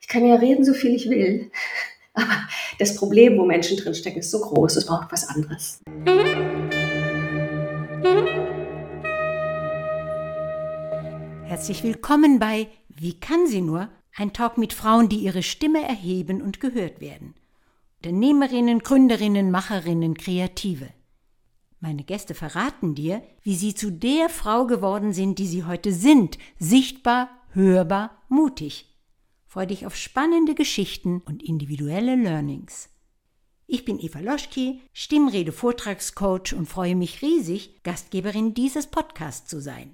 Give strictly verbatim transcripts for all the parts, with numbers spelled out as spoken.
kann ja reden, so viel ich will. Aber das Problem, wo Menschen drinstecken, ist so groß, es braucht was anderes. Herzlich willkommen bei Wie kann sie nur? Ein Talk mit Frauen, die ihre Stimme erheben und gehört werden. Unternehmerinnen, Gründerinnen, Macherinnen, Kreative. Meine Gäste verraten dir, wie sie zu der Frau geworden sind, die sie heute sind. Sichtbar, hörbar, mutig. Freu dich auf spannende Geschichten und individuelle Learnings. Ich bin Eva Loschki, Stimmrede-Vortragscoach und freue mich riesig, Gastgeberin dieses Podcasts zu sein.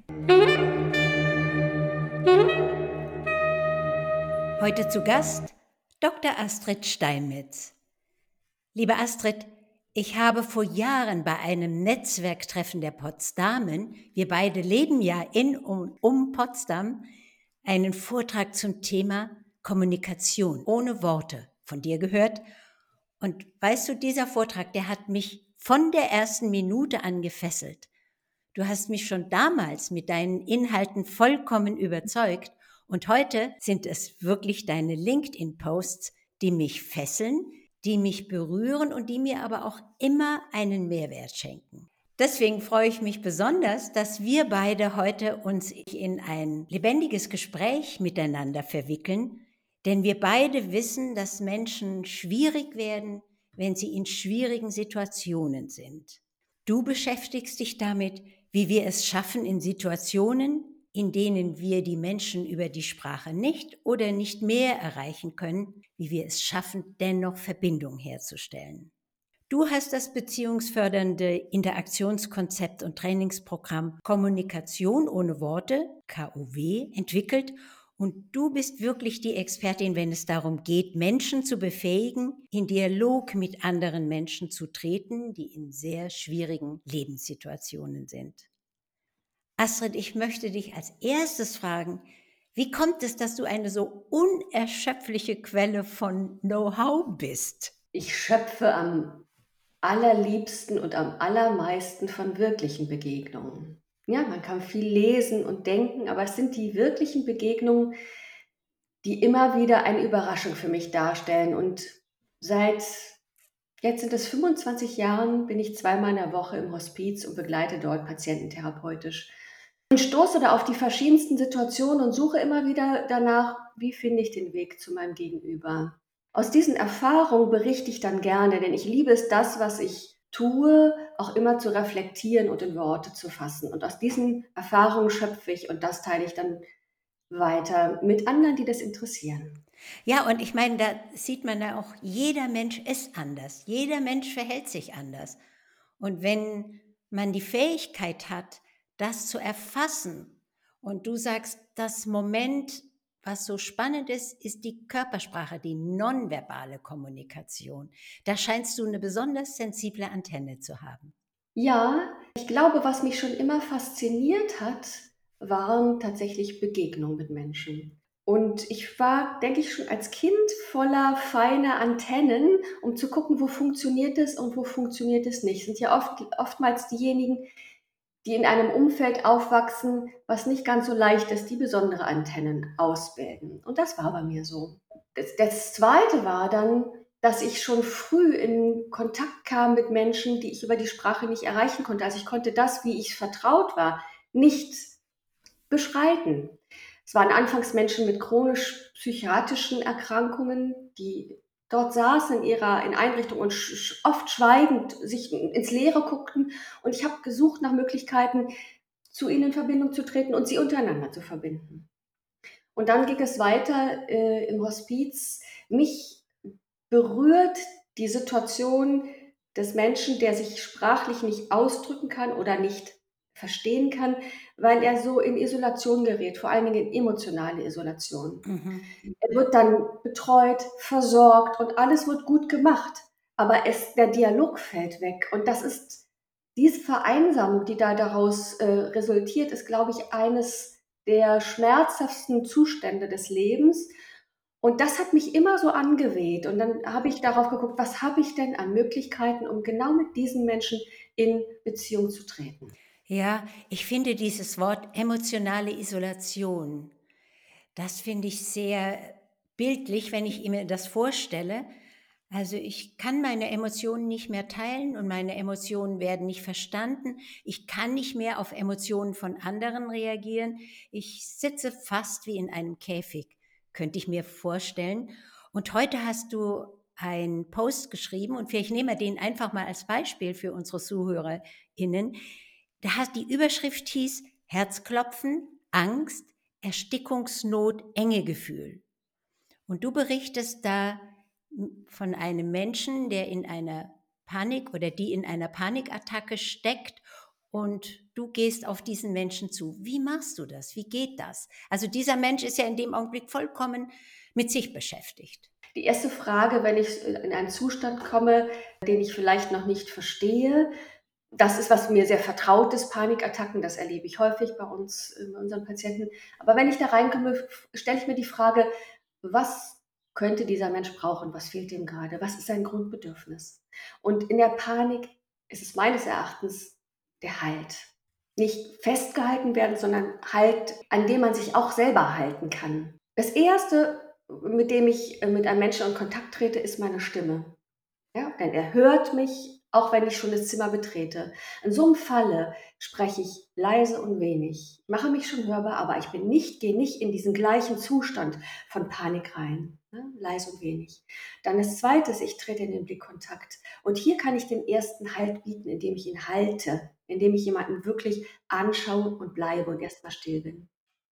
Heute zu Gast Doktor Astrid Steinmetz. Liebe Astrid, ich habe vor Jahren bei einem Netzwerktreffen der Potsdamen, wir beide leben ja in und um Potsdam, einen Vortrag zum Thema Kommunikation ohne Worte von dir gehört. Und weißt du, dieser Vortrag, der hat mich von der ersten Minute an gefesselt. Du hast mich schon damals mit deinen Inhalten vollkommen überzeugt und heute sind es wirklich deine LinkedIn-Posts, die mich fesseln, die mich berühren und die mir aber auch immer einen Mehrwert schenken. Deswegen freue ich mich besonders, dass wir beide heute uns in ein lebendiges Gespräch miteinander verwickeln, denn wir beide wissen, dass Menschen schwierig werden, wenn sie in schwierigen Situationen sind. Du beschäftigst dich damit, wie wir es schaffen in Situationen, in denen wir die Menschen über die Sprache nicht oder nicht mehr erreichen können, wie wir es schaffen, dennoch Verbindung herzustellen. Du hast das beziehungsfördernde Interaktionskonzept und Trainingsprogramm Kommunikation ohne Worte, K O W, entwickelt und du bist wirklich die Expertin, wenn es darum geht, Menschen zu befähigen, in Dialog mit anderen Menschen zu treten, die in sehr schwierigen Lebenssituationen sind. Astrid, ich möchte dich als erstes fragen, wie kommt es, dass du eine so unerschöpfliche Quelle von Know-how bist? Ich schöpfe am allerliebsten und am allermeisten von wirklichen Begegnungen. Ja, man kann viel lesen und denken, aber es sind die wirklichen Begegnungen, die immer wieder eine Überraschung für mich darstellen. Und seit, jetzt sind es fünfundzwanzig Jahren, bin ich zweimal in der Woche im Hospiz und begleite dort Patienten therapeutisch. Und stoße da auf die verschiedensten Situationen und suche immer wieder danach, wie finde ich den Weg zu meinem Gegenüber. Aus diesen Erfahrungen berichte ich dann gerne, denn ich liebe es, das, was ich tue, auch immer zu reflektieren und in Worte zu fassen. Und aus diesen Erfahrungen schöpfe ich und das teile ich dann weiter mit anderen, die das interessieren. Ja, und ich meine, da sieht man ja auch, jeder Mensch ist anders. Jeder Mensch verhält sich anders. Und wenn man die Fähigkeit hat, das zu erfassen und du sagst, das Moment, was so spannend ist, ist die Körpersprache, die nonverbale Kommunikation. Da scheinst du eine besonders sensible Antenne zu haben. Ja, ich glaube, was mich schon immer fasziniert hat, waren tatsächlich Begegnungen mit Menschen. Und ich war, denke ich, schon als Kind voller feiner Antennen, um zu gucken, wo funktioniert es und wo funktioniert es nicht. Sind ja oft, oftmals diejenigen, die in einem Umfeld aufwachsen, was nicht ganz so leicht ist, die besondere Antennen ausbilden. Und das war bei mir so. Das, das Zweite war dann, dass ich schon früh in Kontakt kam mit Menschen, die ich über die Sprache nicht erreichen konnte. Also ich konnte das, wie ich vertraut war, nicht beschreiten. Es waren anfangs Menschen mit chronisch-psychiatrischen Erkrankungen, die dort saßen in ihrer in Einrichtung und sch oft schweigend sich ins Leere guckten. Und ich habe gesucht nach Möglichkeiten, zu ihnen in Verbindung zu treten und sie untereinander zu verbinden. Und dann ging es weiter äh, im Hospiz. Mich berührt die Situation des Menschen, der sich sprachlich nicht ausdrücken kann oder nicht verstehen kann, weil er so in Isolation gerät, vor allen Dingen in emotionale Isolation. Mhm. Er wird dann betreut, versorgt und alles wird gut gemacht, aber es, der Dialog fällt weg. Und das ist diese Vereinsamung, die da daraus äh, resultiert, ist, glaube ich, eines der schmerzhaftesten Zustände des Lebens. Und das hat mich immer so angeweht. Und dann habe ich darauf geguckt, was habe ich denn an Möglichkeiten, um genau mit diesen Menschen in Beziehung zu treten. Ja, ich finde dieses Wort emotionale Isolation, das finde ich sehr bildlich, wenn ich mir das vorstelle. Also ich kann meine Emotionen nicht mehr teilen und meine Emotionen werden nicht verstanden. Ich kann nicht mehr auf Emotionen von anderen reagieren. Ich sitze fast wie in einem Käfig, könnte ich mir vorstellen. Und heute hast du einen Post geschrieben und vielleicht nehmen wir den einfach mal als Beispiel für unsere ZuhörerInnen. Da hat die Überschrift hieß Herzklopfen, Angst, Erstickungsnot, Engegefühl. Und du berichtest da von einem Menschen, der in einer Panik oder die in einer Panikattacke steckt und du gehst auf diesen Menschen zu. Wie machst du das? Wie geht das? Also dieser Mensch ist ja in dem Augenblick vollkommen mit sich beschäftigt. Die erste Frage, wenn ich in einen Zustand komme, den ich vielleicht noch nicht verstehe, das ist was mir sehr vertraut ist, Panikattacken, das erlebe ich häufig bei uns, äh, bei unseren Patienten. Aber wenn ich da reinkomme, stelle ich mir die Frage, was könnte dieser Mensch brauchen? Was fehlt ihm gerade? Was ist sein Grundbedürfnis? Und in der Panik ist es meines Erachtens der Halt. Nicht festgehalten werden, sondern Halt, an dem man sich auch selber halten kann. Das Erste, mit dem ich äh, mit einem Menschen in Kontakt trete, ist meine Stimme. Ja, denn er hört mich, auch wenn ich schon das Zimmer betrete. In so einem Falle spreche ich leise und wenig. Ich mache mich schon hörbar, aber ich bin nicht, gehe nicht in diesen gleichen Zustand von Panik rein. Ne? Leise und wenig. Dann das Zweite ist, ich trete in den Blickkontakt. Und hier kann ich den ersten Halt bieten, indem ich ihn halte, indem ich jemanden wirklich anschaue und bleibe und erstmal still bin.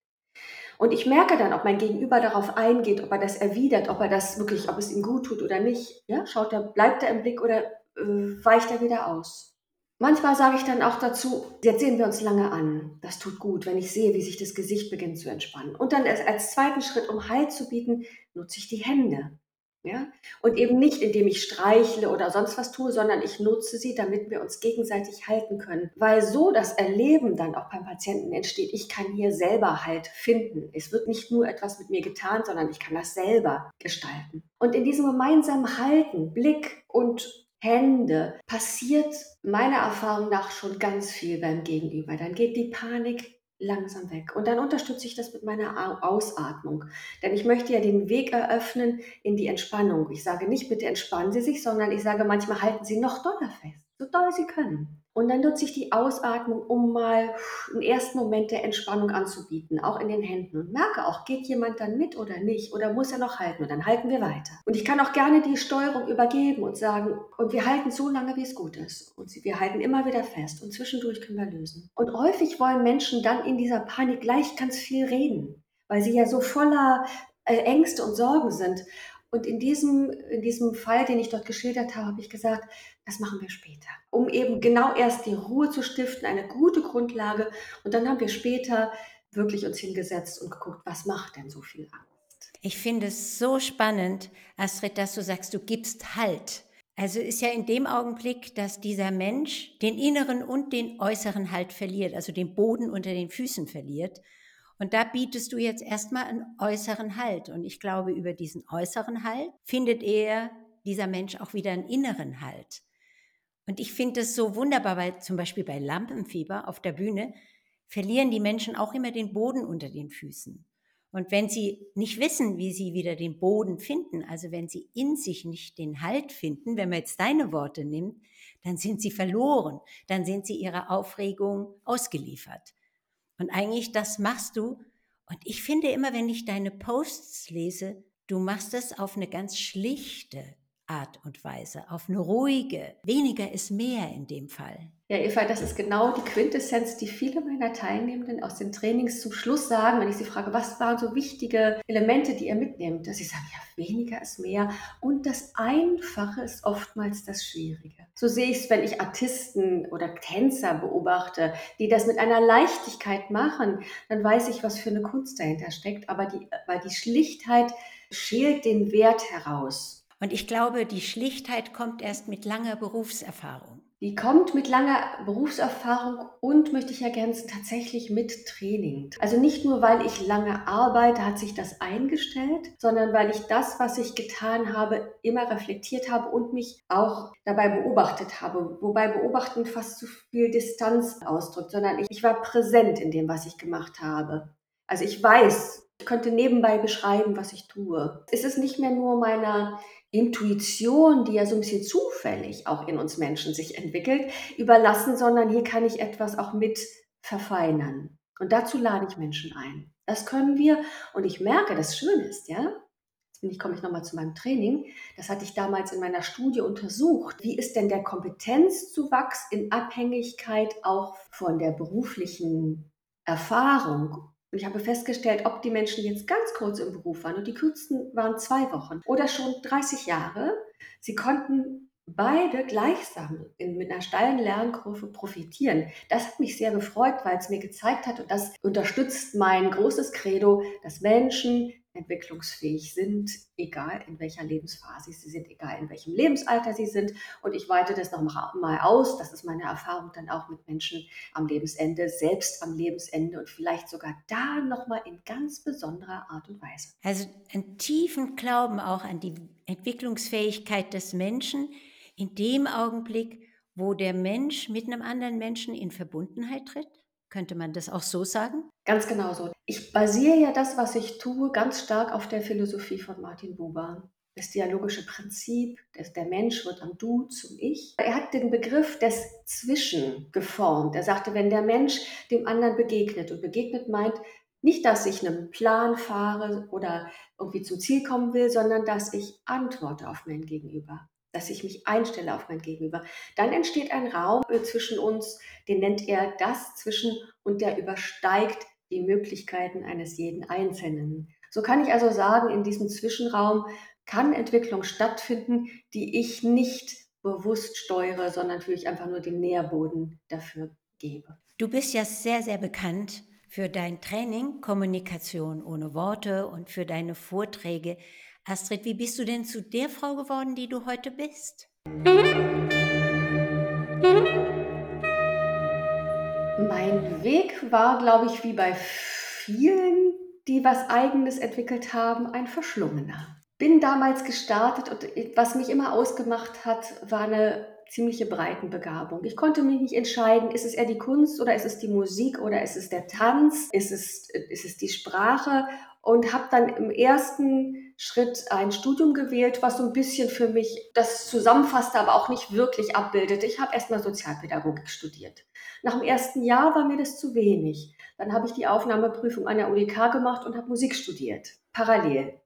Und ich merke dann, ob mein Gegenüber darauf eingeht, ob er das erwidert, ob er das wirklich, ob es ihm gut tut oder nicht. Ja, schaut er, bleibt er im Blick oder äh, weicht er wieder aus? Manchmal sage ich dann auch dazu, jetzt sehen wir uns lange an. Das tut gut, wenn ich sehe, wie sich das Gesicht beginnt zu entspannen. Und dann als, als zweiten Schritt, um Halt zu bieten, nutze ich die Hände. Ja? Und eben nicht, indem ich streichle oder sonst was tue, sondern ich nutze sie, damit wir uns gegenseitig halten können. Weil so das Erleben dann auch beim Patienten entsteht, ich kann hier selber Halt finden. Es wird nicht nur etwas mit mir getan, sondern ich kann das selber gestalten. Und in diesem gemeinsamen Halten, Blick und Hände, passiert meiner Erfahrung nach schon ganz viel beim Gegenüber. Dann geht die Panik langsam weg. Und dann unterstütze ich das mit meiner Ausatmung. Denn ich möchte ja den Weg eröffnen in die Entspannung. Ich sage nicht, bitte entspannen Sie sich, sondern ich sage, manchmal halten Sie noch doller fest, so doll Sie können. Und dann nutze ich die Ausatmung, um mal einen ersten Moment der Entspannung anzubieten, auch in den Händen. Und merke auch, geht jemand dann mit oder nicht? Oder muss er noch halten? Und dann halten wir weiter. Und ich kann auch gerne die Steuerung übergeben und sagen, und wir halten so lange, wie es gut ist. Und wir halten immer wieder fest. Und zwischendurch können wir lösen. Und häufig wollen Menschen dann in dieser Panik gleich ganz viel reden, weil sie ja so voller äh, Ängste und Sorgen sind. Und in diesem, in diesem Fall, den ich dort geschildert habe, habe ich gesagt, das machen wir später, um eben genau erst die Ruhe zu stiften, eine gute Grundlage. Und dann haben wir später wirklich uns hingesetzt und geguckt, was macht denn so viel Angst? Ich finde es so spannend, Astrid, dass du sagst, du gibst Halt. Also ist ja in dem Augenblick, dass dieser Mensch den inneren und den äußeren Halt verliert, also den Boden unter den Füßen verliert. Und da bietest du jetzt erstmal einen äußeren Halt. Und ich glaube, über diesen äußeren Halt findet er, dieser Mensch, auch wieder einen inneren Halt. Und ich finde es so wunderbar, weil zum Beispiel bei Lampenfieber auf der Bühne verlieren die Menschen auch immer den Boden unter den Füßen. Und wenn sie nicht wissen, wie sie wieder den Boden finden, also wenn sie in sich nicht den Halt finden, wenn man jetzt deine Worte nimmt, dann sind sie verloren, dann sind sie ihrer Aufregung ausgeliefert. Und eigentlich das machst du. Und ich finde immer, wenn ich deine Posts lese, du machst es auf eine ganz schlichte Art und Weise, auf eine ruhige. Weniger ist mehr in dem Fall. Ja, Eva, das ist genau die Quintessenz, die viele meiner Teilnehmenden aus den Trainings zum Schluss sagen, wenn ich sie frage, was waren so wichtige Elemente, die ihr mitnehmt, dass sie sagen, ja, weniger ist mehr und das Einfache ist oftmals das Schwierige. So sehe ich es, wenn ich Artisten oder Tänzer beobachte, die das mit einer Leichtigkeit machen, dann weiß ich, was für eine Kunst dahinter steckt, aber die, weil die Schlichtheit schält den Wert heraus. Und ich glaube, die Schlichtheit kommt erst mit langer Berufserfahrung. Die kommt mit langer Berufserfahrung und, möchte ich ergänzen, tatsächlich mit Training. Also nicht nur, weil ich lange arbeite, hat sich das eingestellt, sondern weil ich das, was ich getan habe, immer reflektiert habe und mich auch dabei beobachtet habe. Wobei beobachten fast zu viel Distanz ausdrückt, sondern ich, ich war präsent in dem, was ich gemacht habe. Also ich weiß, Ich könnte nebenbei beschreiben, was ich tue. Es ist nicht mehr nur meiner Intuition, die ja so ein bisschen zufällig auch in uns Menschen sich entwickelt, überlassen, sondern hier kann ich etwas auch mit verfeinern. Und dazu lade ich Menschen ein. Das können wir und ich merke, das Schöne ist, ja, jetzt bin ich komme ich noch mal zu meinem Training. Das hatte ich damals in meiner Studie untersucht. Wie ist denn der Kompetenzzuwachs in Abhängigkeit auch von der beruflichen Erfahrung? Und ich habe festgestellt, ob die Menschen jetzt ganz kurz im Beruf waren und die kürzesten waren zwei Wochen oder schon dreißig Jahre, sie konnten beide gleichsam in, mit einer steilen Lernkurve profitieren. Das hat mich sehr gefreut, weil es mir gezeigt hat, und das unterstützt mein großes Credo, dass Menschen entwicklungsfähig sind, egal in welcher Lebensphase sie sind, egal in welchem Lebensalter sie sind. Und ich weite das noch mal aus. Das ist meine Erfahrung dann auch mit Menschen am Lebensende, selbst am Lebensende und vielleicht sogar da nochmal in ganz besonderer Art und Weise. Also einen tiefen Glauben auch an die Entwicklungsfähigkeit des Menschen in dem Augenblick, wo der Mensch mit einem anderen Menschen in Verbundenheit tritt? Könnte man das auch so sagen? Ganz genau so. Ich basiere ja das, was ich tue, ganz stark auf der Philosophie von Martin Buber. Das dialogische Prinzip, dass der Mensch wird am Du zum Ich. Er hat den Begriff des Zwischen geformt. Er sagte, wenn der Mensch dem anderen begegnet, und begegnet meint nicht, dass ich einen Plan fahre oder irgendwie zum Ziel kommen will, sondern dass ich antworte auf mein Gegenüber, dass ich mich einstelle auf mein Gegenüber. Dann entsteht ein Raum äh, zwischen uns, den nennt er das Zwischen, und der übersteigt die Möglichkeiten eines jeden Einzelnen. So kann ich also sagen, in diesem Zwischenraum kann Entwicklung stattfinden, die ich nicht bewusst steuere, sondern natürlich einfach nur den Nährboden dafür gebe. Du bist ja sehr, sehr bekannt für dein Training Kommunikation ohne Worte und für deine Vorträge. Astrid, wie bist du denn zu der Frau geworden, die du heute bist? Mein Weg war, glaube ich, wie bei vielen, die was Eigenes entwickelt haben, ein verschlungener. Bin damals gestartet und was mich immer ausgemacht hat, war eine ziemliche Breitenbegabung. Ich konnte mich nicht entscheiden, ist es eher die Kunst oder ist es die Musik oder ist es der Tanz, ist es, ist es die Sprache, und habe dann im ersten Schritt ein Studium gewählt, was so ein bisschen für mich das zusammenfasste, aber auch nicht wirklich abbildete. Ich habe erstmal Sozialpädagogik studiert. Nach dem ersten Jahr war mir das zu wenig. Dann habe ich die Aufnahmeprüfung an der U D K gemacht und habe Musik studiert, parallel.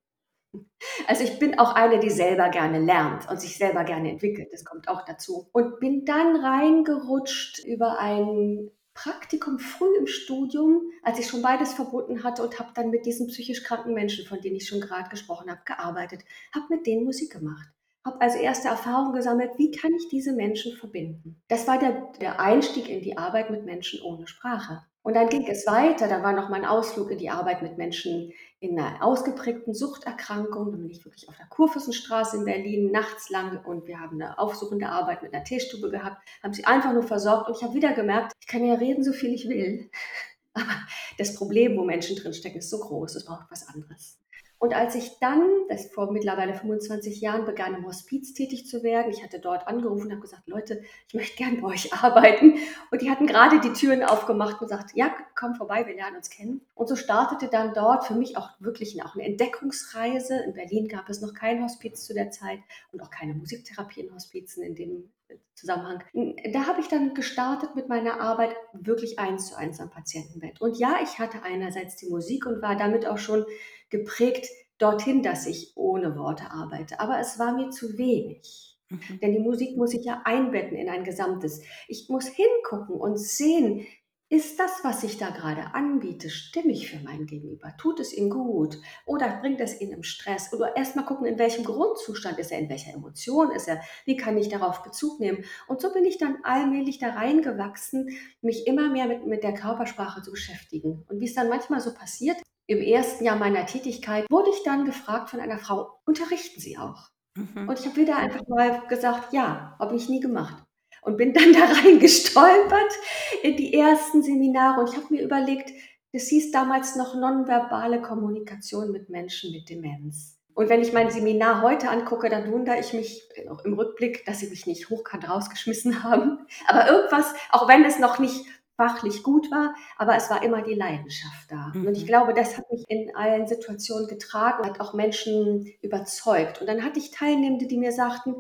Also ich bin auch eine, die selber gerne lernt und sich selber gerne entwickelt. Das kommt auch dazu. Und bin dann reingerutscht über ein Praktikum früh im Studium, als ich schon beides verbunden hatte, und habe dann mit diesen psychisch kranken Menschen, von denen ich schon gerade gesprochen habe, gearbeitet, habe mit denen Musik gemacht. Habe also erste Erfahrungen gesammelt, wie kann ich diese Menschen verbinden. Das war der, der Einstieg in die Arbeit mit Menschen ohne Sprache. Und dann ging es weiter, da war noch mein Ausflug in die Arbeit mit Menschen in einer ausgeprägten Suchterkrankung. Dann bin ich wirklich auf der Kurfürstenstraße in Berlin nachts lang, und wir haben eine aufsuchende Arbeit mit einer Teestube gehabt, haben sie einfach nur versorgt, und ich habe wieder gemerkt, ich kann ja reden, so viel ich will, aber das Problem, wo Menschen drinstecken, ist so groß, es braucht was anderes. Und als ich dann, das vor mittlerweile fünfundzwanzig Jahren, begann, im Hospiz tätig zu werden, ich hatte dort angerufen und habe gesagt, Leute, ich möchte gern bei euch arbeiten. Und die hatten gerade die Türen aufgemacht und gesagt, ja, komm vorbei, wir lernen uns kennen. Und so startete dann dort für mich auch wirklich auch eine Entdeckungsreise. In Berlin gab es noch kein Hospiz zu der Zeit und auch keine Musiktherapie in Hospizen in dem Zusammenhang. Da habe ich dann gestartet mit meiner Arbeit wirklich eins zu eins am Patientenbett. Und ja, ich hatte einerseits die Musik und war damit auch schon geprägt dorthin, dass ich ohne Worte arbeite. Aber es war mir zu wenig. Mhm. Denn die Musik muss ich ja einbetten in ein Gesamtes. Ich muss hingucken und sehen, ist das, was ich da gerade anbiete, stimmig für mein Gegenüber? Tut es ihm gut? Oder bringt es ihn im Stress? Oder erstmal gucken, in welchem Grundzustand ist er, in welcher Emotion ist er? Wie kann ich darauf Bezug nehmen? Und so bin ich dann allmählich da reingewachsen, mich immer mehr mit, mit der Körpersprache zu beschäftigen. Und wie es dann manchmal so passiert, im ersten Jahr meiner Tätigkeit wurde ich dann gefragt von einer Frau, unterrichten Sie auch? Mhm. Und ich habe wieder einfach mal gesagt, ja, habe ich nie gemacht. Und bin dann da reingestolpert in die ersten Seminare. Und ich habe mir überlegt, das hieß damals noch nonverbale Kommunikation mit Menschen mit Demenz. Und wenn ich mein Seminar heute angucke, dann wundere ich mich auch im Rückblick, dass sie mich nicht hochkant rausgeschmissen haben. Aber irgendwas, auch wenn es noch nicht fachlich gut war, aber es war immer die Leidenschaft da. Und ich Mhm. glaube, das hat mich in allen Situationen getragen, hat auch Menschen überzeugt. Und dann hatte ich Teilnehmende, die mir sagten: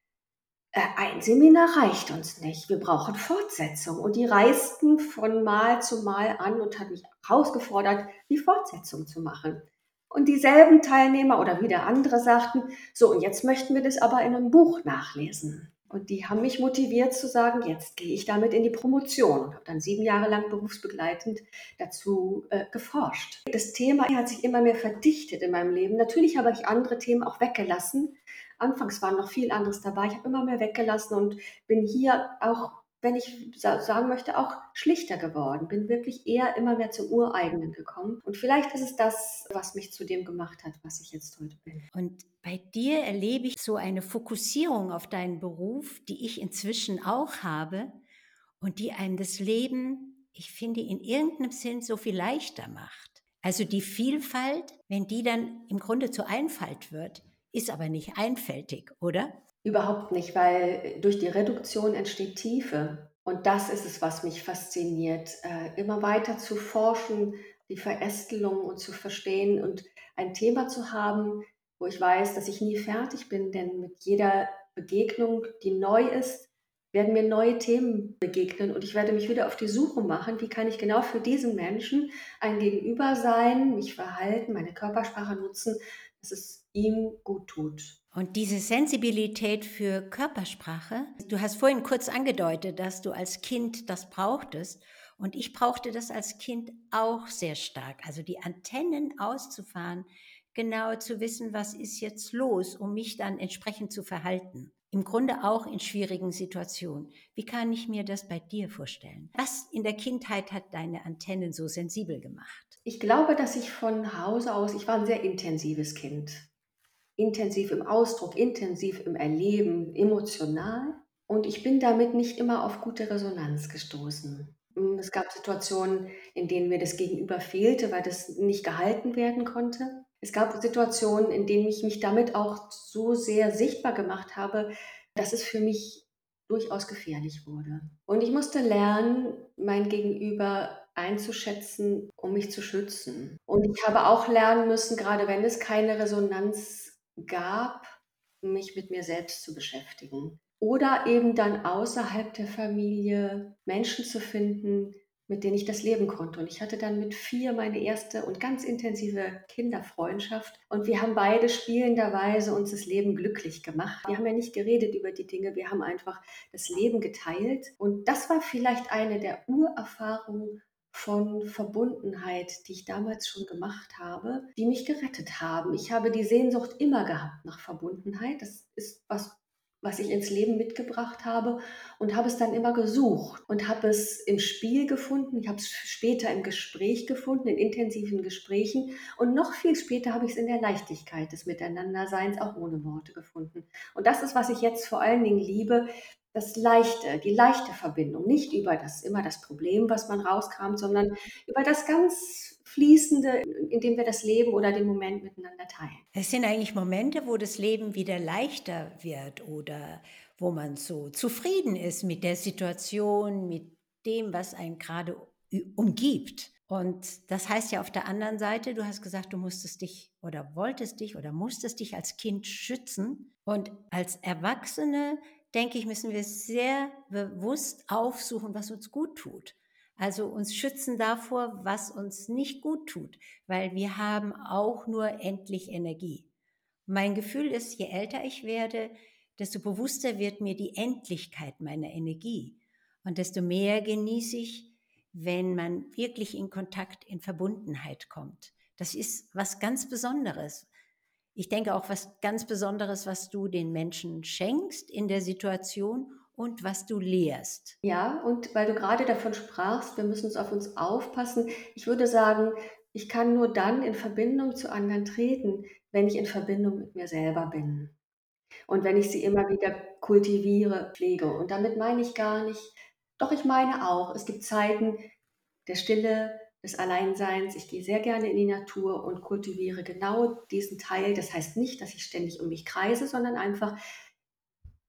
„Äh, ein Seminar reicht uns nicht, wir brauchen Fortsetzung.“ Und die reisten von Mal zu Mal an und haben mich herausgefordert, die Fortsetzung zu machen. Und dieselben Teilnehmer oder wieder andere sagten: „So, und jetzt möchten wir das aber in 'nem Buch nachlesen.“ Und die haben mich motiviert zu sagen: „Jetzt gehe ich damit in die Promotion“, und habe dann sieben Jahre lang berufsbegleitend dazu, äh, geforscht. Das Thema hat sich immer mehr verdichtet in meinem Leben. Natürlich habe ich andere Themen auch weggelassen. Anfangs war noch viel anderes dabei. Ich habe immer mehr weggelassen und bin hier auch, wenn ich sa sagen möchte, auch schlichter geworden, bin wirklich eher immer mehr zum Ureigenen gekommen. Und vielleicht ist es das, was mich zu dem gemacht hat, was ich jetzt heute bin. Und bei dir erlebe ich so eine Fokussierung auf deinen Beruf, die ich inzwischen auch habe und die einem das Leben, ich finde, in irgendeinem Sinn so viel leichter macht. Also die Vielfalt, wenn die dann im Grunde zur Einfalt wird, ist aber nicht einfältig, oder? Überhaupt nicht, weil durch die Reduktion entsteht Tiefe. Und das ist es, was mich fasziniert, äh, immer weiter zu forschen, die Verästelung und zu verstehen und ein Thema zu haben, wo ich weiß, dass ich nie fertig bin, denn mit jeder Begegnung, die neu ist, werden mir neue Themen begegnen und ich werde mich wieder auf die Suche machen, wie kann ich genau für diesen Menschen ein Gegenüber sein, mich verhalten, meine Körpersprache nutzen, dass es ihm gut tut. Und diese Sensibilität für Körpersprache, du hast vorhin kurz angedeutet, dass du als Kind das brauchtest. Und ich brauchte das als Kind auch sehr stark. Also die Antennen auszufahren, genau zu wissen, was ist jetzt los, um mich dann entsprechend zu verhalten. Im Grunde auch in schwierigen Situationen. Wie kann ich mir das bei dir vorstellen? Was in der Kindheit hat deine Antennen so sensibel gemacht? Ich glaube, dass ich von Hause aus, ich war ein sehr intensives Kind. Intensiv im Ausdruck, intensiv im Erleben, emotional. Und ich bin damit nicht immer auf gute Resonanz gestoßen. Hm, es gab Situationen, in denen mir das Gegenüber fehlte, weil das nicht gehalten werden konnte. Es gab Situationen, in denen ich mich damit auch so sehr sichtbar gemacht habe, dass es für mich durchaus gefährlich wurde. Und ich musste lernen, mein Gegenüber einzuschätzen, um mich zu schützen. Und ich habe auch lernen müssen, gerade wenn es keine Resonanz gab, mich mit mir selbst zu beschäftigen. Oder eben dann außerhalb der Familie Menschen zu finden, mit denen ich das leben konnte. Und ich hatte dann mit vier meine erste und ganz intensive Kinderfreundschaft. Und wir haben beide spielenderweise uns das Leben glücklich gemacht. Wir haben ja nicht geredet über die Dinge, wir haben einfach das Leben geteilt. Und das war vielleicht eine der Urerfahrungen von Verbundenheit, die ich damals schon gemacht habe, die mich gerettet haben. Ich habe die Sehnsucht immer gehabt nach Verbundenheit. Das ist was, was ich ins Leben mitgebracht habe und habe es dann immer gesucht und habe es im Spiel gefunden. Ich habe es später im Gespräch gefunden, in intensiven Gesprächen und noch viel später habe ich es in der Leichtigkeit des Miteinanderseins auch ohne Worte gefunden. Und das ist, was ich jetzt vor allen Dingen liebe, das Leichte, die leichte Verbindung, nicht über das immer das Problem, was man rauskramt, sondern über das ganz Fließende, in dem wir das Leben oder den Moment miteinander teilen. Es sind eigentlich Momente, wo das Leben wieder leichter wird oder wo man so zufrieden ist mit der Situation, mit dem, was einen gerade ü- umgibt. Und das heißt ja auf der anderen Seite, du hast gesagt, du musstest dich oder wolltest dich oder musstest dich als Kind schützen. Und als Erwachsene, denke ich, müssen wir sehr bewusst aufsuchen, was uns gut tut. Also uns schützen davor, was uns nicht gut tut, weil wir haben auch nur endlich Energie. Mein Gefühl ist, je älter ich werde, desto bewusster wird mir die Endlichkeit meiner Energie und desto mehr genieße ich, wenn man wirklich in Kontakt, in Verbundenheit kommt. Das ist was ganz Besonderes. Ich denke auch was ganz Besonderes, was du den Menschen schenkst in der Situation und was du lehrst. Ja, und weil du gerade davon sprachst, wir müssen uns auf uns aufpassen. Ich würde sagen, ich kann nur dann in Verbindung zu anderen treten, wenn ich in Verbindung mit mir selber bin und wenn ich sie immer wieder kultiviere, pflege. Und damit meine ich gar nicht, doch, ich meine auch, es gibt Zeiten der Stille, des Alleinseins. Ich gehe sehr gerne in die Natur und kultiviere genau diesen Teil. Das heißt nicht, dass ich ständig um mich kreise, sondern einfach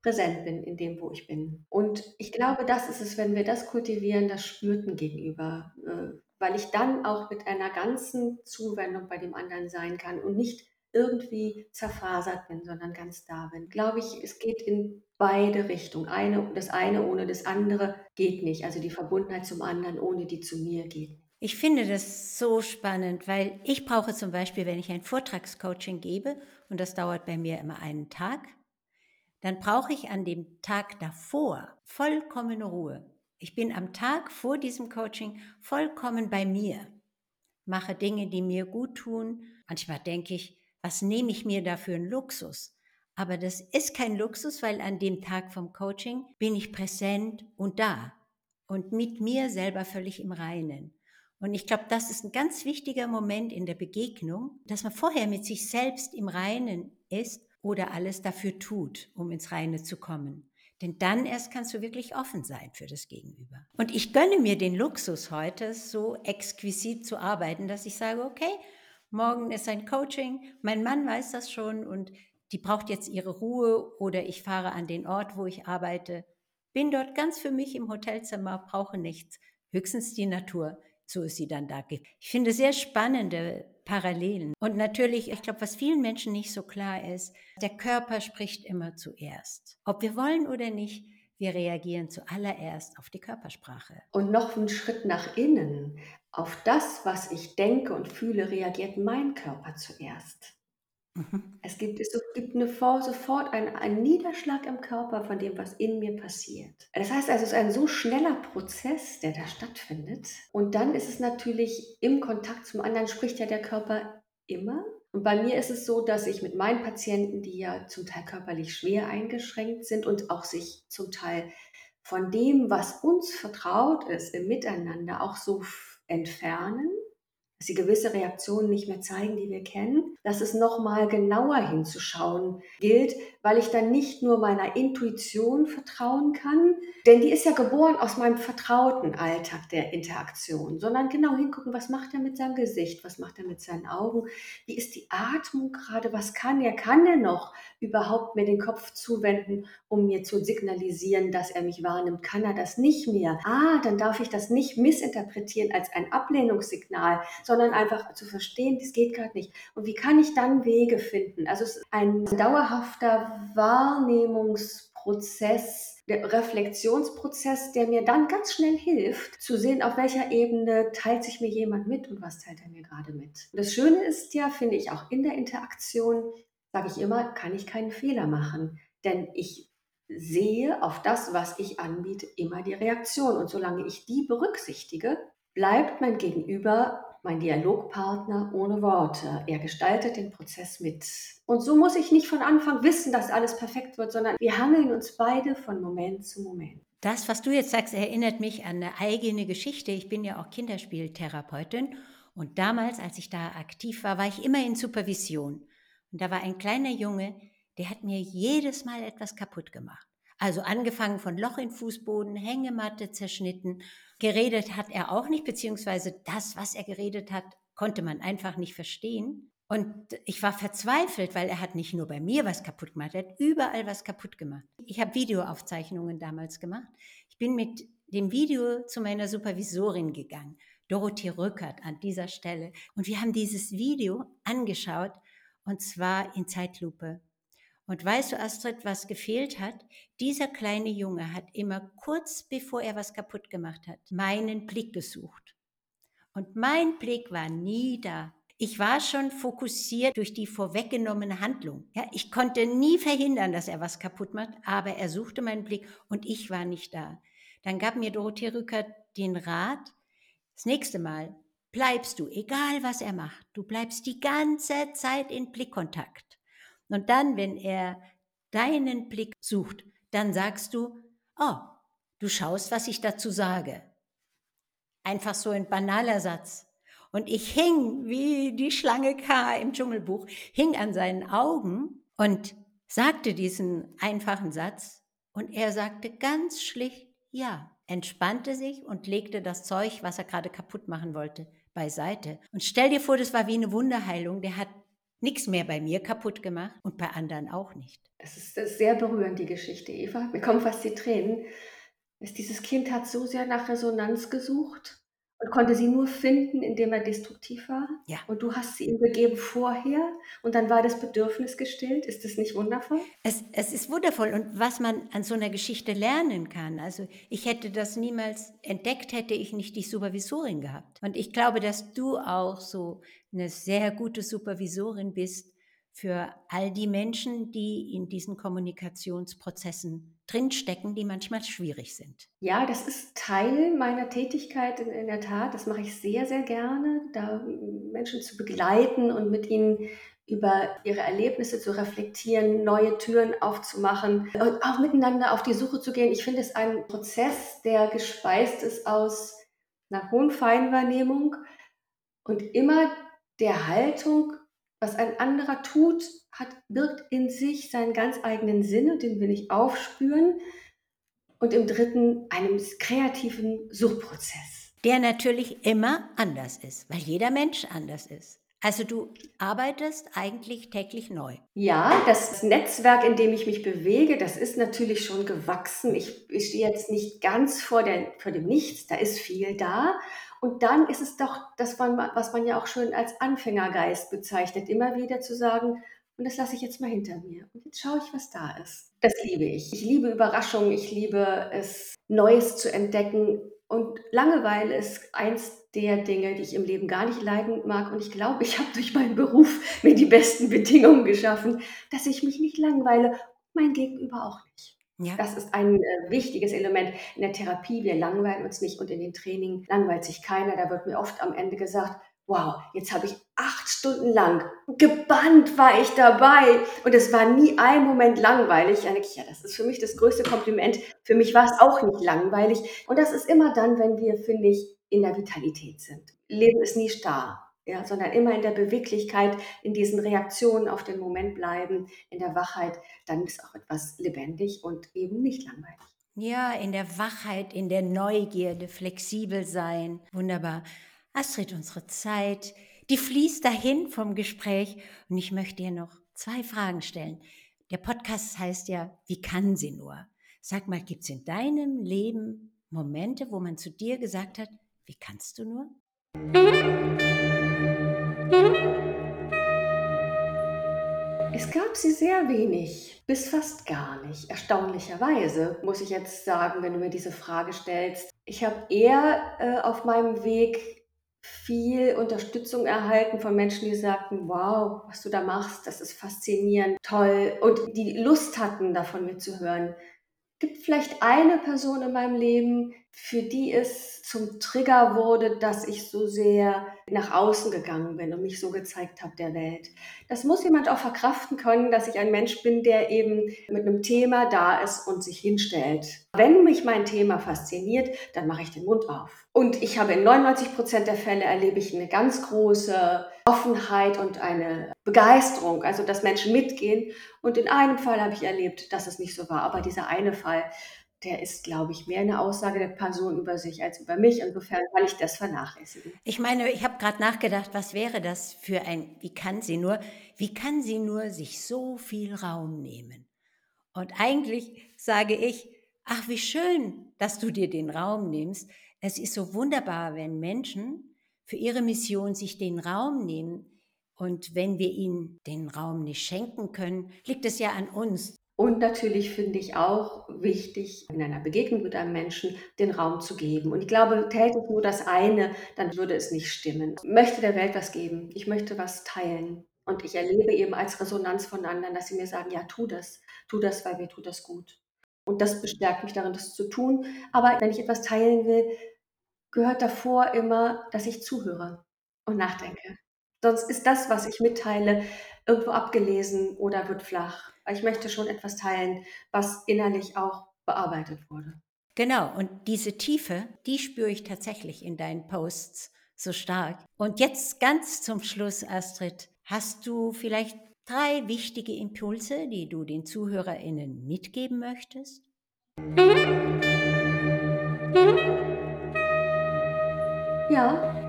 präsent bin in dem, wo ich bin. Und ich glaube, das ist es, wenn wir das kultivieren, das spürt 'n Gegenüber, äh, weil ich dann auch mit einer ganzen Zuwendung bei dem anderen sein kann und nicht irgendwie zerfasert bin, sondern ganz da bin. Glaube ich, es geht in beide Richtungen. Eine das eine ohne das andere geht nicht. Also, die Verbundenheit zum anderen ohne die zu mir geht. Ich finde das so spannend, weil ich brauche zum Beispiel, wenn ich ein Vortragscoaching gebe, und das dauert bei mir immer einen Tag, dann brauche ich an dem Tag davor vollkommene Ruhe. Ich bin am Tag vor diesem Coaching vollkommen bei mir, mache Dinge, die mir gut tun. Manchmal denke ich, was nehme ich mir da für einen Luxus? Aber das ist kein Luxus, weil an dem Tag vom Coaching bin ich präsent und da und mit mir selber völlig im Reinen. Und ich glaube, das ist ein ganz wichtiger Moment in der Begegnung, dass man vorher mit sich selbst im Reinen ist oder alles dafür tut, um ins Reine zu kommen. Denn dann erst kannst du wirklich offen sein für das Gegenüber. Und ich gönne mir den Luxus heute, so exquisit zu arbeiten, dass ich sage, okay, morgen ist ein Coaching, mein Mann weiß das schon und die braucht jetzt ihre Ruhe oder ich fahre an den Ort, wo ich arbeite, bin dort ganz für mich im Hotelzimmer, brauche nichts, höchstens die Natur. So ist sie dann da. Ich finde sehr spannende Parallelen. Und natürlich, ich glaube, was vielen Menschen nicht so klar ist, der Körper spricht immer zuerst. Ob wir wollen oder nicht, wir reagieren zuallererst auf die Körpersprache. Und noch 'n Schritt nach innen. Auf das, was ich denke und fühle, reagiert mein Körper zuerst. Mhm. Es gibt es gibt 'ne vor sofort einen einen Niederschlag im Körper von dem, was in mir passiert. Das heißt also, es ist ein so schneller Prozess, der da stattfindet. Und dann ist es natürlich im Kontakt zum anderen spricht ja der Körper immer. Und bei mir ist es so, dass ich mit meinen Patienten, die ja zum Teil körperlich schwer eingeschränkt sind und auch sich zum Teil von dem, was uns vertraut ist im Miteinander, auch so f entfernen, dass sie gewisse Reaktionen nicht mehr zeigen, die wir kennen, dass es noch mal genauer hinzuschauen gilt, weil ich dann nicht nur meiner Intuition vertrauen kann, denn die ist ja geboren aus meinem vertrauten Alltag der Interaktion, sondern genau hingucken, was macht er mit seinem Gesicht, was macht er mit seinen Augen, wie ist die Atmung gerade, was kann er, kann er noch überhaupt mir den Kopf zuwenden, um mir zu signalisieren, dass er mich wahrnimmt, kann er das nicht mehr? Ah, dann darf ich das nicht missinterpretieren als ein Ablehnungssignal, sondern einfach zu verstehen, das geht gerade nicht. Und wie kann ich dann Wege finden? Also es ist ein dauerhafter Wahrnehmungsprozess, der Reflexionsprozess, der mir dann ganz schnell hilft, zu sehen, auf welcher Ebene teilt sich mir jemand mit und was teilt er mir gerade mit. Und das Schöne ist ja, finde ich, auch in der Interaktion, sage ich immer, kann ich keinen Fehler machen, denn ich sehe auf das, was ich anbiete, immer die Reaktion. Und solange ich die berücksichtige, bleibt mein Gegenüber mein Dialogpartner ohne Worte. Er gestaltet den Prozess mit. Und so muss ich nicht von Anfang wissen, dass alles perfekt wird, sondern wir hangeln uns beide von Moment zu Moment. Das, was du jetzt sagst, erinnert mich an eine eigene Geschichte. Ich bin ja auch Kinderspieltherapeutin und damals, als ich da aktiv war, war ich immer in Supervision. Und da war ein kleiner Junge, der hat mir jedes Mal etwas kaputt gemacht. Also angefangen von Loch im Fußboden, Hängematte zerschnitten. Geredet hat er auch nicht, beziehungsweise das, was er geredet hat, konnte man einfach nicht verstehen. Und ich war verzweifelt, weil er hat nicht nur bei mir was kaputt gemacht, er hat überall was kaputt gemacht. Ich habe Videoaufzeichnungen damals gemacht. Ich bin mit dem Video zu meiner Supervisorin gegangen, Dorothee Rückert an dieser Stelle. Und wir haben dieses Video angeschaut, und zwar in Zeitlupe. Und weißt du, Astrid, was gefehlt hat? Dieser kleine Junge hat immer kurz bevor er was kaputt gemacht hat, meinen Blick gesucht. Und mein Blick war nie da. Ich war schon fokussiert durch die vorweggenommene Handlung. Ja, ich konnte nie verhindern, dass er was kaputt macht, aber er suchte meinen Blick und ich war nicht da. Dann gab mir Dorothee Rückert den Rat, das nächste Mal bleibst du, egal was er macht, du bleibst die ganze Zeit in Blickkontakt. Und dann, wenn er deinen Blick sucht, dann sagst du, oh, du schaust, was ich dazu sage. Einfach so ein banaler Satz. Und ich hing wie die Schlange K im Dschungelbuch, hing an seinen Augen und sagte diesen einfachen Satz. Und er sagte ganz schlicht ja, entspannte sich und legte das Zeug, was er gerade kaputt machen wollte, beiseite. Und stell dir vor, das war wie eine Wunderheilung. Der hat nichts mehr bei mir kaputt gemacht und bei anderen auch nicht. Das ist, das ist sehr berührend, die Geschichte, Eva. Mir kommen fast die Tränen. Es Dieses Kind hat so sehr nach Resonanz gesucht und konnte sie nur finden, indem er destruktiv war. Ja. Und du hast sie ihm gegeben vorher und dann war das Bedürfnis gestillt. Ist das nicht wundervoll? Es, es ist wundervoll und was man an so einer Geschichte lernen kann. Also ich hätte das niemals entdeckt, hätte ich nicht die Supervisorin gehabt. Und ich glaube, dass du auch so eine sehr gute Supervisorin bist für all die Menschen, die in diesen Kommunikationsprozessen drinstecken, die manchmal schwierig sind. Ja, das ist Teil meiner Tätigkeit in in der Tat. Das mache ich sehr, sehr gerne, da m, Menschen zu begleiten und mit ihnen über ihre Erlebnisse zu reflektieren, neue Türen aufzumachen und auch miteinander auf die Suche zu gehen. Ich finde es ein Prozess, der gespeist ist aus einer hohen Feinwahrnehmung und immer der Haltung, was ein anderer tut, hat birgt in sich seinen ganz eigenen Sinn und den will ich aufspüren. Und im dritten einem kreativen Suchprozess. Der natürlich immer anders ist, weil jeder Mensch anders ist. Also du arbeitest eigentlich täglich neu. Ja, das Netzwerk, in dem ich mich bewege, das ist natürlich schon gewachsen. Ich ich stehe jetzt nicht ganz vor der vor dem Nichts, da ist viel da. Und dann ist es doch das, man was man ja auch schön als Anfängergeist bezeichnet, immer wieder zu sagen: „Und das lasse ich jetzt mal hinter mir. Und jetzt schaue ich, was da ist.“ Das liebe ich. Ich liebe Überraschungen, ich liebe es, Neues zu entdecken. Und Langeweile ist eins der Dinge, die ich im Leben gar nicht leiden mag. Und ich glaube, ich habe durch meinen Beruf mir die besten Bedingungen geschaffen, dass ich mich nicht langweile, mein Gegenüber auch nicht. Ja. Das ist ein äh, wichtiges Element in der Therapie. Wir langweilen uns nicht und in den Trainingen langweilt sich keiner. Da wird mir oft am Ende gesagt, wow, jetzt habe ich acht Stunden lang gebannt war ich dabei und es war nie ein Moment langweilig. Ja, denke ich, ja, das ist für mich das größte Kompliment. Für mich war es auch nicht langweilig. Und das ist immer dann, wenn wir, finde ich, in der Vitalität sind. Leben ist nie starr, ja, sondern immer in der Beweglichkeit, in diesen Reaktionen auf den Moment bleiben, in der Wachheit, dann ist auch etwas lebendig und eben nicht langweilig. Ja, in der Wachheit, in der Neugierde, flexibel sein. Wunderbar. Astrid, unsere Zeit, die fließt dahin vom Gespräch und ich möchte dir noch zwei Fragen stellen. Der Podcast heißt ja, wie kann sie nur? Sag mal, gibt es in deinem Leben Momente, wo man zu dir gesagt hat, wie kannst du nur? Es gab sie sehr wenig, bis fast gar nicht. Erstaunlicherweise, muss ich jetzt sagen, wenn du mir diese Frage stellst. Ich habe eher äh, auf meinem Weg viel Unterstützung erhalten von Menschen, die sagten, wow, was du da machst, das ist faszinierend, toll und die Lust hatten, davon mir zu hören. Gibt vielleicht eine Person in meinem Leben, für die es zum Trigger wurde, dass ich so sehr nach außen gegangen bin und mich so gezeigt habe der Welt. Das muss jemand auch verkraften können, dass ich ein Mensch bin, der eben mit einem Thema da ist und sich hinstellt. Wenn mich mein Thema fasziniert, dann mache ich den Mund auf. Und ich habe in neunundneunzig Prozent der Fälle erlebe ich eine ganz große Offenheit und eine Begeisterung, also dass Menschen mitgehen. Und in einem Fall habe ich erlebt, dass es nicht so war. Aber dieser eine Fall, der ist, glaube ich, mehr eine Aussage der Person über sich als über mich. Insofern kann ich das vernachlässigen. Ich meine, ich habe gerade nachgedacht, was wäre das für ein, wie kann sie nur, wie kann sie nur sich so viel Raum nehmen? Und eigentlich sage ich, ach, wie schön, dass du dir den Raum nimmst. Es ist so wunderbar, wenn Menschen für ihre Mission sich den Raum nehmen. Und wenn wir ihnen den Raum nicht schenken können, liegt es ja an uns. Und natürlich finde ich auch wichtig, in einer Begegnung mit einem Menschen den Raum zu geben. Und ich glaube, täte ich nur das eine, dann würde es nicht stimmen. Ich möchte der Welt was geben. Ich möchte was teilen. Und ich erlebe eben als Resonanz von anderen, dass sie mir sagen, ja, tu das. Tu das, weil mir tut das gut. Und das bestärkt mich darin, das zu tun. Aber wenn ich etwas teilen will, gehört davor immer, dass ich zuhöre und nachdenke. Sonst ist das, was ich mitteile, irgendwo abgelesen oder wird flach. Weil ich möchte schon etwas teilen, was innerlich auch bearbeitet wurde. Genau, und diese Tiefe, die spüre ich tatsächlich in deinen Posts so stark. Und jetzt ganz zum Schluss, Astrid, hast du vielleicht drei wichtige Impulse, die du den ZuhörerInnen mitgeben möchtest? Ja,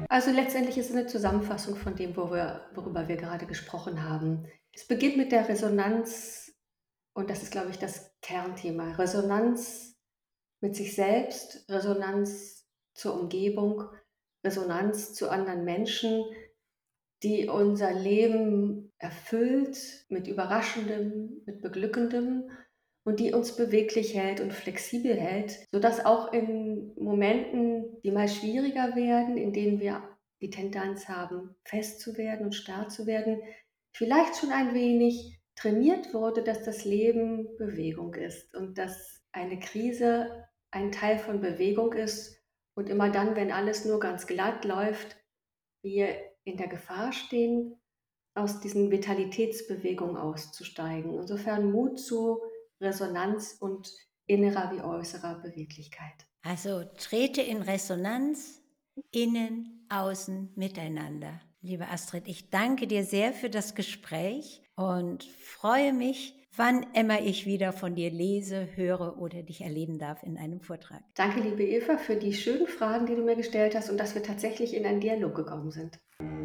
Also letztendlich ist es eine Zusammenfassung von dem, wo wir, worüber wir gerade gesprochen haben. Es beginnt mit der Resonanz und das ist, glaube ich, das Kernthema. Resonanz mit sich selbst, Resonanz zur Umgebung, Resonanz zu anderen Menschen, die unser Leben erfüllt mit Überraschendem, mit Beglückendem und die uns beweglich hält und flexibel hält, sodass auch in Momenten, die mal schwieriger werden, in denen wir die Tendenz haben, fest zu werden und starr zu werden, vielleicht schon ein wenig trainiert wurde, dass das Leben Bewegung ist und dass eine Krise ein Teil von Bewegung ist und immer dann, wenn alles nur ganz glatt läuft, wir in der Gefahr stehen, aus diesen Vitalitätsbewegungen auszusteigen. Insofern Mut zu Resonanz und innerer wie äußerer Beweglichkeit. Also trete in Resonanz, innen, außen, miteinander. Liebe Astrid, ich danke dir sehr für das Gespräch und freue mich, wann immer ich wieder von dir lese, höre oder dich erleben darf in einem Vortrag. Danke, liebe Eva, für die schönen Fragen, die du mir gestellt hast und dass wir tatsächlich in einen Dialog gekommen sind.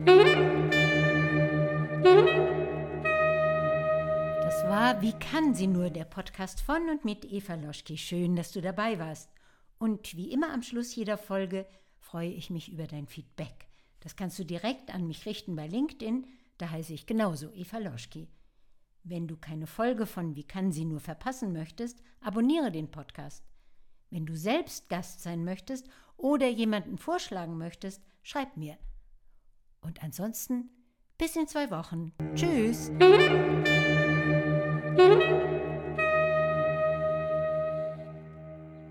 Das war Wie kann sie nur, der Podcast von und mit Eva Loschki. Schön, dass du dabei warst. Und wie immer am Schluss jeder Folge freue ich mich über dein Feedback. Das kannst du direkt an mich richten bei LinkedIn, da heiße ich genauso Eva Loschki. Wenn du keine Folge von Wie kann sie nur verpassen möchtest, abonniere den Podcast. Wenn du selbst Gast sein möchtest oder jemanden vorschlagen möchtest, schreib mir. Und ansonsten bis in zwei Wochen. Tschüss!